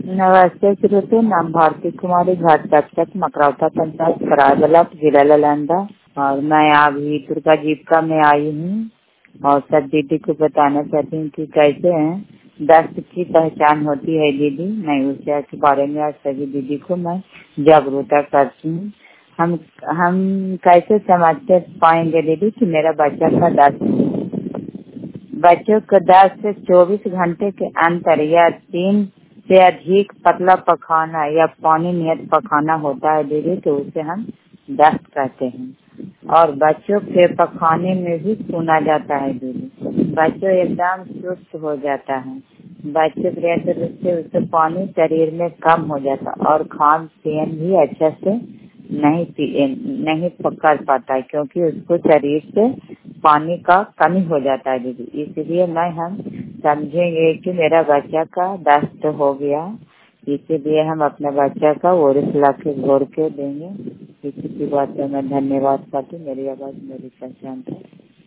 नमस्ते श्रोते, नाम भारती कुमारी, घाट तक मकरौता पंचायत कराबला, जिला नालंदा। और मैं अभी दुर्गा जीविका में आई हूँ और सब दीदी को बताना चाहती हूँ कि कैसे हैं दस्त की पहचान होती है दीदी। मैं ऊर्जा के बारे में आज सभी दीदी को मैं जागरूकता करती हूँ। हम कैसे समझते पाएंगे दीदी कि मेरा बच्चा का दस्त, बच्चों को 10 से 24 घंटे के अंतर या 3 से अधिक पतला पखाना या पानी नियत पखाना होता है दीदी, तो उसे हम दस्त कहते हैं। और बच्चों के पखाने में भी सुना जाता है दीदी। बच्चों एकदम सुस्त हो जाता है, बच्चों से उससे पानी शरीर में कम हो जाता और खान पान भी अच्छे से नहीं कर पाता है, क्योंकि उसको शरीर से पानी का कमी हो जाता है दीदी। इसलिए हम समझेंगे कि मेरा बच्चा का दस्त हो गया, इसीलिए हम अपने बच्चा का ओरिस ला के घोर के देंगे। इसी की बात में मैं धन्यवाद करती हूँ। मेरी आवाज़ मेरी पहचान है।